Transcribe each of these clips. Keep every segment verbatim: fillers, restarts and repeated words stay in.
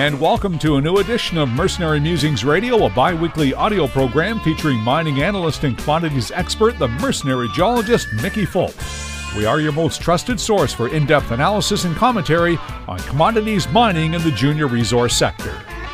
and welcome to a new edition of Mercenary Musings Radio, a bi-weekly audio program featuring mining analyst and commodities expert, the mercenary geologist Mickey Fulp. We are your most trusted source for in-depth analysis and commentary on commodities, mining, and the junior resource sector.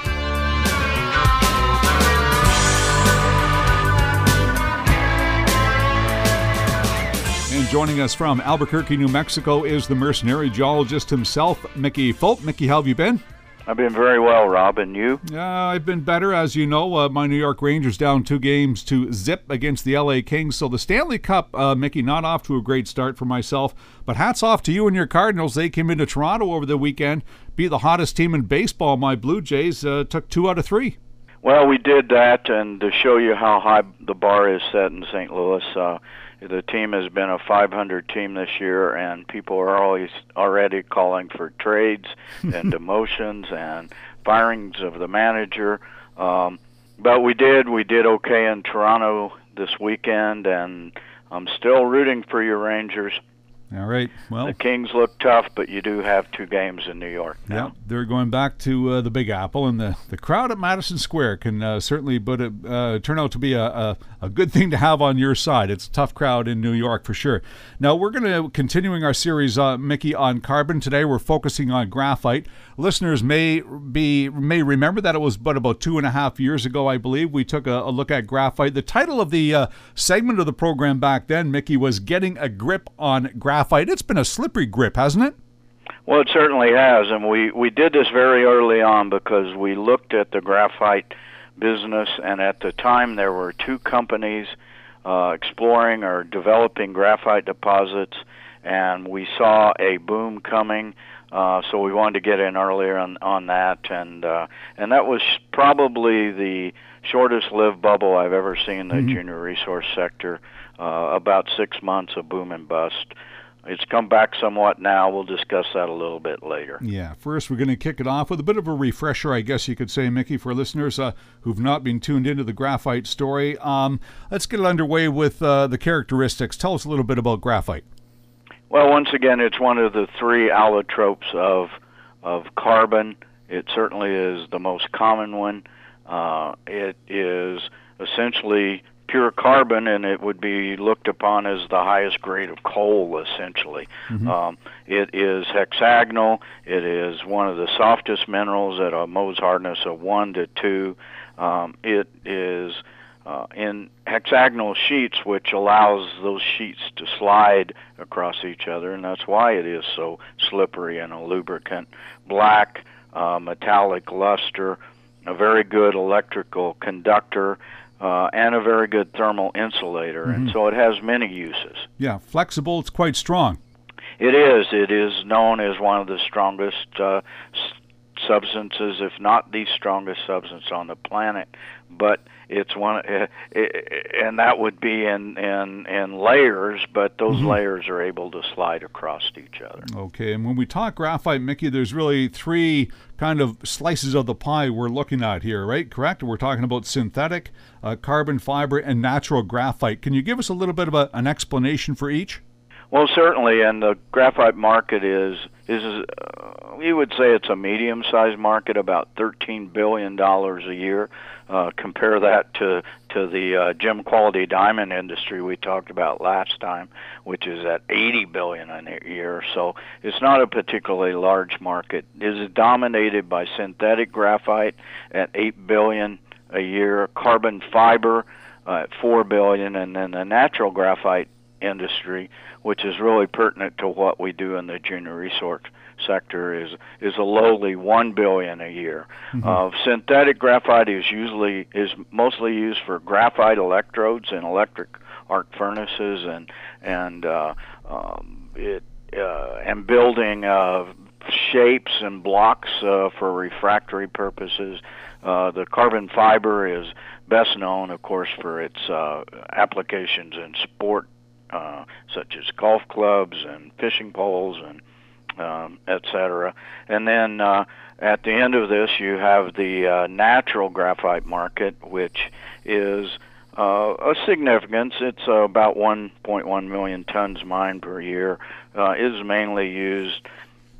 And joining us from Albuquerque, New Mexico is the mercenary geologist himself, Mickey Fulp. Mickey, how have you been? I've been very well, Rob, and you? Yeah, I've been better. As you know, uh, my New York Rangers down two games to zip against the L A Kings. So the Stanley Cup, uh, Mickey, not off to a great start for myself. But hats off to you and your Cardinals. They came into Toronto over the weekend, beat the hottest team in baseball. My Blue Jays uh, took two out of three. Well, we did that, and to show you how high the bar is set in Saint Louis, uh, the team has been a five hundred team this year, and people are always already calling for trades and demotions and firings of the manager. Um, but we did. We did okay in Toronto this weekend, and I'm still rooting for your Rangers. All right. Well, the Kings look tough, but you do have two games in New York now. Yeah, they're going back to uh, the Big Apple, and the, the crowd at Madison Square can uh, certainly but it, uh, turn out to be a, a, a good thing to have on your side. It's a tough crowd in New York for sure. Now, we're going to continuing our series, uh, Mickey, on carbon. Today we're focusing on graphite. Listeners may be may remember that it was but about two and a half years ago, I believe, we took a, a look at graphite. The title of the uh, segment of the program back then, Mickey, was Getting a Grip on Graphite. It's been a slippery grip, hasn't it? Well, it certainly has, and we, we did this very early on because we looked at the graphite business, and at the time there were two companies uh, exploring or developing graphite deposits, and we saw a boom coming. Uh, so we wanted to get in earlier on, on that, and uh, and that was probably the shortest-lived bubble I've ever seen in the mm-hmm. junior resource sector, uh, about six months of boom and bust. It's come back somewhat now. We'll discuss that a little bit later. Yeah, first we're going to kick it off with a bit of a refresher, I guess you could say, Mickey, for listeners uh, who've not been tuned into the graphite story. Um, let's get it underway with uh, the characteristics. Tell us a little bit about graphite. Well, once again, it's one of the three allotropes of of carbon. It certainly is the most common one. Uh, it is essentially pure carbon, and it would be looked upon as the highest grade of coal, essentially. Mm-hmm. Um, it is hexagonal. It is one of the softest minerals at a Mohs hardness of one to two. Um, it is Uh, in hexagonal sheets, which allows those sheets to slide across each other, and that's why it is so slippery and a lubricant. Black, uh, metallic luster, a very good electrical conductor, uh, and a very good thermal insulator, mm-hmm. and so it has many uses. Yeah, flexible, it's quite strong. It is. It is known as one of the strongest uh, substances, if not the strongest substance on the planet, but it's one, uh, and that would be in, in, in layers, but those mm-hmm. layers are able to slide across each other. Okay, and when we talk graphite, Mickey, there's really three kind of slices of the pie we're looking at here, right? Correct? We're talking about synthetic, uh, carbon fiber, and natural graphite. Can you give us a little bit of a, an explanation for each? Well, certainly, and the graphite market is, is uh, we would say it's a medium-sized market, about thirteen billion dollars a year. Uh, compare that to, to the uh, gem quality diamond industry we talked about last time, which is at eighty billion dollars a year. So it's not a particularly large market. It is dominated by synthetic graphite at eight billion dollars a year, carbon fiber uh, at four billion dollars, and then the natural graphite industry, which is really pertinent to what we do in the junior resource sector, is is a lowly one billion dollars a year. Mm-hmm. Uh, synthetic graphite is usually is mostly used for graphite electrodes in electric arc furnaces and and uh, um, it uh, and building uh, shapes and blocks uh, for refractory purposes. Uh, the carbon fiber is best known, of course, for its uh, applications in sport, Uh, such as golf clubs and fishing poles and um, et cetera. And then uh, at the end of this, you have the uh, natural graphite market, which is uh, a significance. It's uh, about one point one million tons mined per year. Uh, is mainly used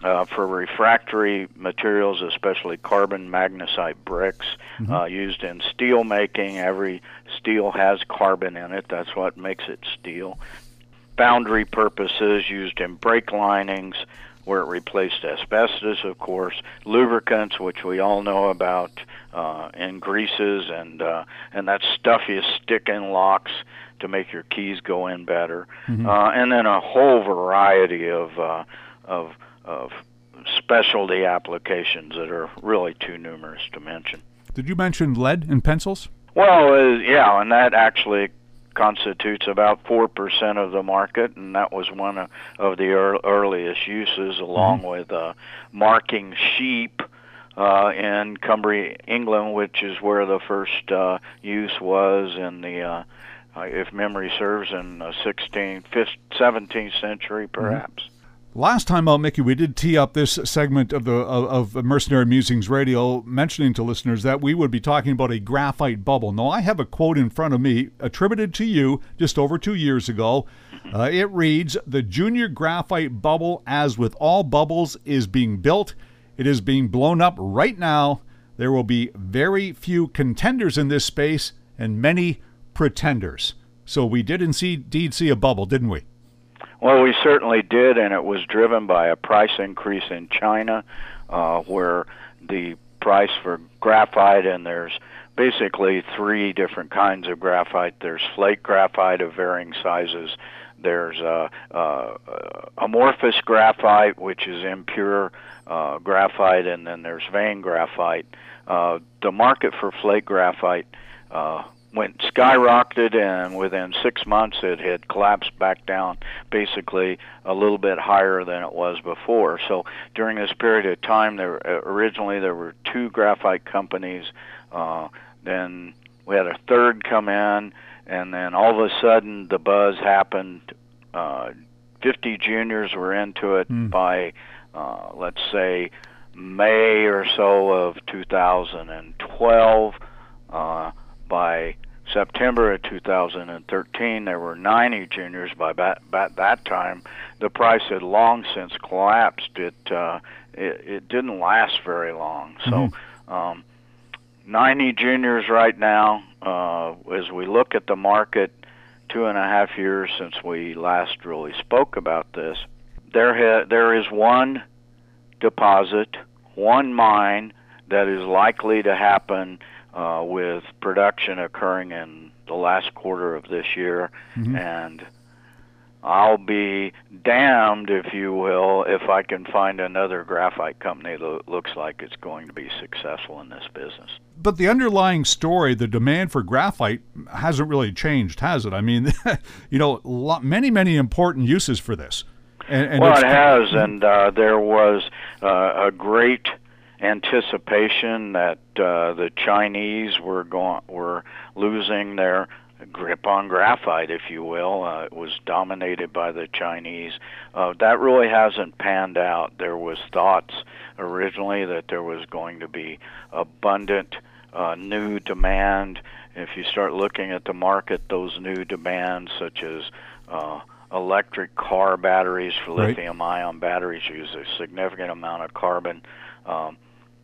Uh, for refractory materials, especially carbon magnesite bricks, mm-hmm. uh, used in steel making. Every steel has carbon in it. That's what makes it steel. Foundry purposes, used in brake linings, where it replaced asbestos, of course. Lubricants, which we all know about, uh, and greases, and uh, and that stuff you stick in locks to make your keys go in better. Mm-hmm. Uh, and then a whole variety of uh, of of specialty applications that are really too numerous to mention. Did you mention lead in pencils? Well, uh, yeah, and that actually constitutes about four percent of the market, and that was one of, of the ear- earliest uses, along mm-hmm. with uh, marking sheep uh, in Cumbria, England, which is where the first uh, use was in the, uh, uh, if memory serves, in the sixteenth, seventeenth century, perhaps. Mm-hmm. Last time out, Mickey, we did tee up this segment of the of, of Mercenary Musings Radio, mentioning to listeners that we would be talking about a graphite bubble. Now, I have a quote in front of me attributed to you just over two years ago. Uh, it reads, "The junior graphite bubble, as with all bubbles, is being built. It is being blown up right now. There will be very few contenders in this space and many pretenders." So we did indeed see a bubble, didn't we? Well, we certainly did, and it was driven by a price increase in China, uh, where the price for graphite, and there's basically three different kinds of graphite. There's flake graphite of varying sizes. There's uh, uh, amorphous graphite, which is impure uh, graphite, and then there's vein graphite. Uh, the market for flake graphite uh, went skyrocketed, and within six months it had collapsed back down basically a little bit higher than it was before. So during this period of time, there originally there were two graphite companies. Uh, then we had a third come in, and then all of a sudden the buzz happened. Uh, fifty juniors were into it mm. by, uh, let's say, May or so of two thousand twelve. Uh, by September of two thousand thirteen, there were ninety juniors. By that, by that time, the price had long since collapsed. It uh, it, it didn't last very long. So, mm-hmm. um, ninety juniors right now. Uh, as we look at the market, two and a half years since we last really spoke about this, there ha- there is one deposit, one mine that is likely to happen. Uh, with production occurring in the last quarter of this year, mm-hmm. and I'll be damned, if you will, if I can find another graphite company that looks like it's going to be successful in this business. But the underlying story, the demand for graphite, hasn't really changed, has it? I mean, you know, lot, many, many important uses for this. And, and well, it has, and uh, there was uh, a great anticipation that uh, the Chinese were going were losing their grip on graphite, if you will. Uh, it was dominated by the Chinese. Uh, that really hasn't panned out. There was thoughts originally that there was going to be abundant uh, new demand. If you start looking at the market, those new demands, such as uh, electric car batteries for right. lithium-ion batteries, use a significant amount of carbon. Um,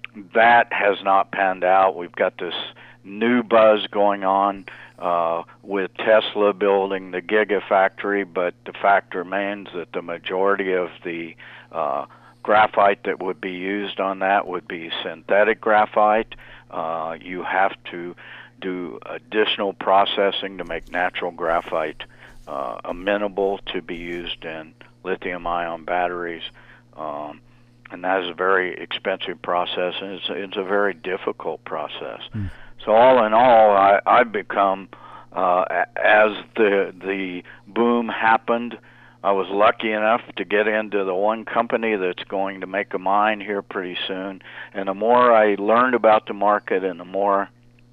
that has not panned out. We've got this new buzz going on uh, with Tesla building the Gigafactory, but the fact remains that the majority of the uh, graphite that would be used on that would be synthetic graphite. Uh, you have to do additional processing to make natural graphite uh, amenable to be used in lithium-ion batteries. Um, And that is a very expensive process, and it's, it's a very difficult process. Mm. So all in all, I, I've become, uh, as the the boom happened, I was lucky enough to get into the one company that's going to make a mine here pretty soon. And the more I learned about the market and the more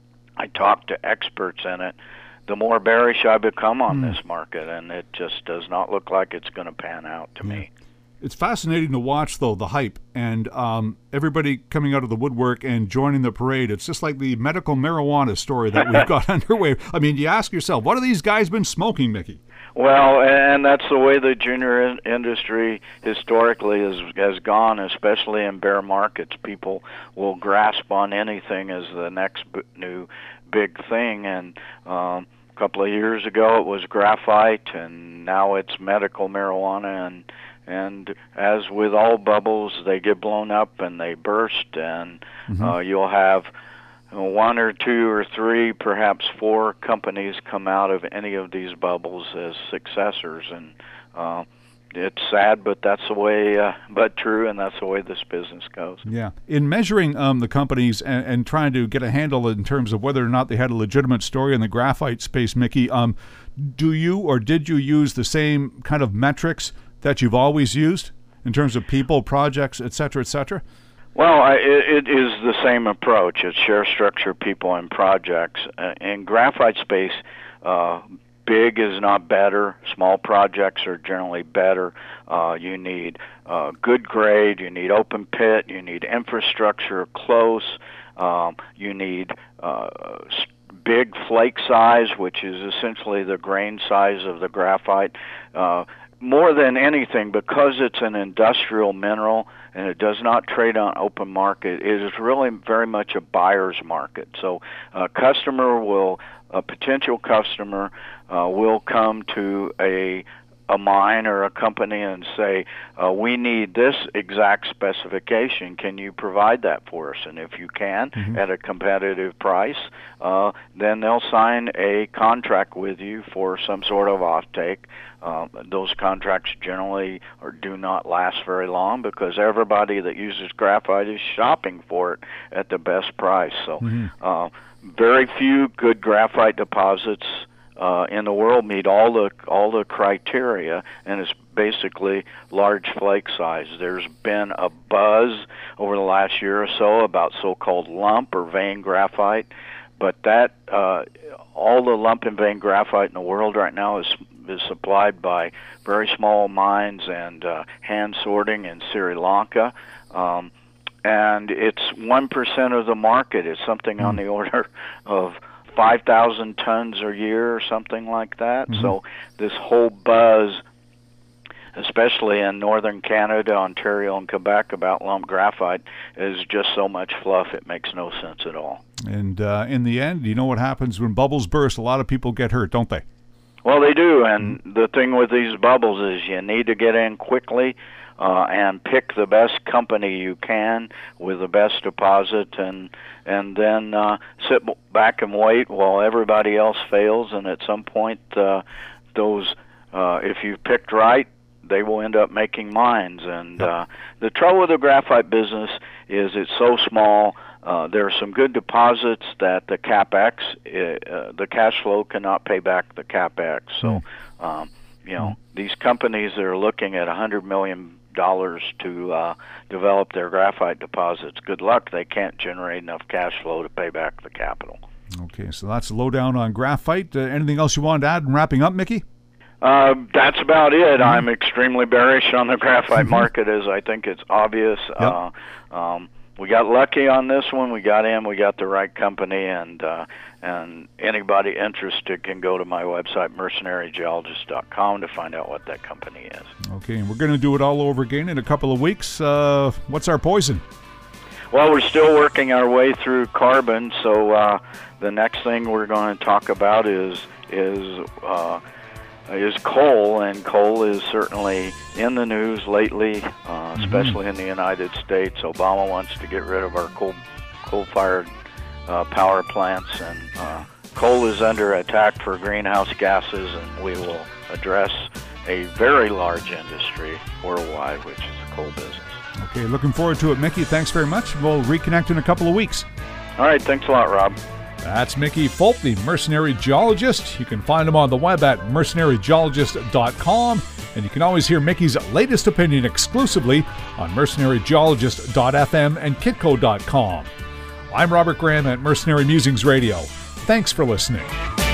I talked to experts in it, the more bearish I become on mm. this market, and it just does not look like it's going to pan out to yeah. me. It's fascinating to watch, though, the hype and um, everybody coming out of the woodwork and joining the parade. It's just like the medical marijuana story that we've got underway. I mean, you ask yourself, what have these guys been smoking, Mickey? Well, and that's the way the junior in- industry historically has, has gone, especially in bear markets. People will grasp on anything as the next b- new big thing. And um, a couple of years ago it was graphite, and now it's medical marijuana. And And as with all bubbles, they get blown up and they burst, and mm-hmm. uh, you'll have one or two or three, perhaps four companies come out of any of these bubbles as successors. And uh, it's sad, but that's the way, uh, but true, and that's the way this business goes. Yeah. In measuring um, the companies and, and trying to get a handle in terms of whether or not they had a legitimate story in the graphite space, Mickey, um, do you or did you use the same kind of metrics that you've always used in terms of people, projects, et cetera, et cetera? Well, I, it, it is the same approach. It's share structure, people, and projects. Uh, in graphite space, uh, big is not better. Small projects are generally better. Uh, you need uh, good grade. You need open pit. You need infrastructure close. Um, you need uh, big flake size, which is essentially the grain size of the graphite. Uh, More than anything, because it's an industrial mineral and it does not trade on open market, it is really very much a buyer's market. So a customer will, a potential customer uh, will come to a a mine or a company and say, uh, we need this exact specification. Can you provide that for us? And if you can, mm-hmm. at a competitive price, uh, then they'll sign a contract with you for some sort of offtake. Um, those contracts generally or do not last very long because everybody that uses graphite is shopping for it at the best price. So mm-hmm. uh, very few good graphite deposits Uh, in the world meet all the all the criteria, and it's basically large flake size. There's been a buzz over the last year or so about so-called lump or vein graphite, but that uh, all the lump and vein graphite in the world right now is is supplied by very small mines and uh, hand sorting in Sri Lanka. Um, and it's one percent of the market. It's something on the order of five thousand tons a year or something like that. Mm-hmm. So this whole buzz, especially in northern Canada, Ontario, and Quebec about lump graphite is just so much fluff it makes no sense at all. And uh, in the end, you know what happens when bubbles burst? A lot of people get hurt, don't they? Well, they do, and mm-hmm. the thing with these bubbles is you need to get in quickly uh, and pick the best company you can with the best deposit, and and then uh, sit back and wait while everybody else fails. And at some point, uh, those uh, if you've picked right, they will end up making mines. And uh, the trouble with the graphite business is it's so small. Uh, there are some good deposits that the capex, uh, the cash flow cannot pay back the capex. So, um, you know, these companies that are looking at one hundred million dollars to uh, develop their graphite deposits, good luck. They can't generate enough cash flow to pay back the capital. Okay, so that's the lowdown on graphite. Uh, anything else you wanted to add in wrapping up, Mickey? Uh, that's about it. Mm-hmm. I'm extremely bearish on the graphite market, as I think it's obvious. Yep. Uh, um, we got lucky on this one. We got in. We got the right company, and uh, and anybody interested can go to my website, mercenary geologist dot com, to find out what that company is. Okay, and we're going to do it all over again in a couple of weeks. Uh, what's our poison? Well, we're still working our way through carbon, so uh, the next thing we're going to talk about is is uh, is coal, and coal is certainly in the news lately, uh, especially mm-hmm. in the United States. Obama wants to get rid of our coal coal-fired uh, power plants, and uh, coal is under attack for greenhouse gases, and we will address a very large industry worldwide, which is the coal business. Okay, looking forward to it, Mickey. Thanks very much. We'll reconnect in a couple of weeks. All right, thanks a lot, Rob. That's Mickey Fulp, the Mercenary Geologist. You can find him on the web at mercenary geologist dot com, and you can always hear Mickey's latest opinion exclusively on mercenary geologist dot f m and kitco dot com. I'm Robert Graham at Mercenary Musings Radio. Thanks for listening.